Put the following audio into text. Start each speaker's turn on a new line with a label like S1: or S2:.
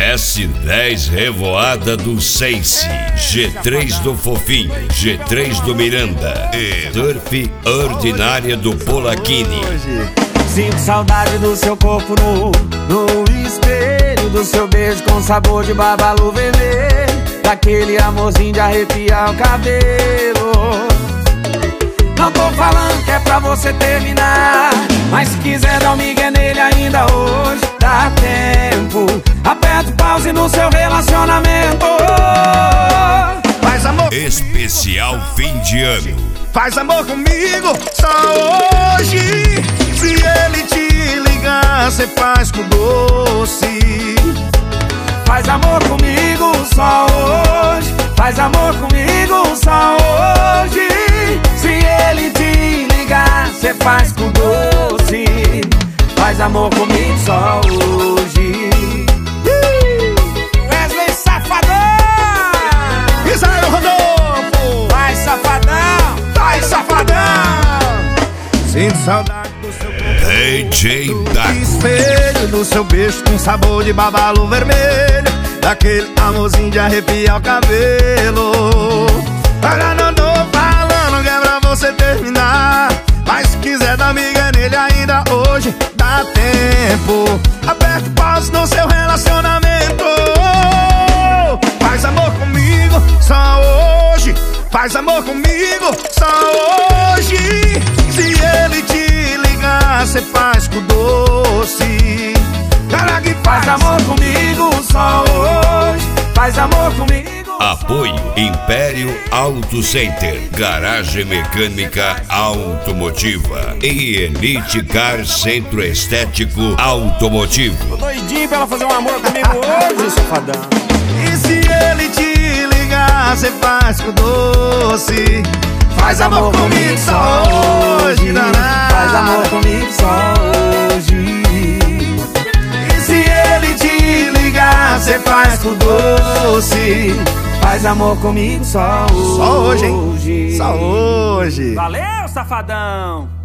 S1: S10 Revoada do Sense, G3 do Fofinho, G3 do Miranda e Turf Ordinária do Polachini.
S2: Sinto saudade do seu corpo no espelho, do seu beijo com sabor de babalu vermelho, daquele amorzinho de arrepiar o cabelo. Não tô falando que é pra você terminar, mas se quiser dar um migué nele ainda hoje, dá tempo. Aperta o pause no seu relacionamento.
S3: Faz amor
S1: Especial fim de ano.
S3: Faz amor comigo só hoje. Se ele te ligar, cê faz com doce.
S2: Faz amor comigo só hoje. Faz amor comigo só hoje. Se ele te ligar, cê faz com doce. Faz amor comigo só hoje. Wesley Safadão!
S3: Israel Rodolfo!
S2: Vai, safadão!
S3: Vai, safadão! Sinto saudade do seu corpo,
S1: DJ Daco.
S3: espelho do seu beijo com sabor de babalu vermelho, daquele amorzinho de arrepiar o cabelo. Olha, não tô falando que é pra você terminar, mas se quiser dar miga nele ainda hoje, dá tempo. Aperta o pause no seu relacionamento. Faz amor comigo só hoje. Faz amor comigo só hoje. Se ele te ligar, cê faz com doce. Cara que
S2: Faz amor comigo só hoje. Faz amor comigo.
S1: Apoio Império Auto Center, Garagem Mecânica Automotiva e Elite Car Centro Estético Automotivo.
S2: Doidinho pra ela fazer um amor comigo hoje, safadão.
S3: E se ele te ligar, cê faz com doce. Faz amor comigo só hoje, danado.
S2: Faz amor comigo só hoje.
S3: E se ele te ligar, cê faz com doce.
S2: Faz amor comigo só hoje.
S3: Só hoje, hein? Só hoje.
S2: Valeu, safadão!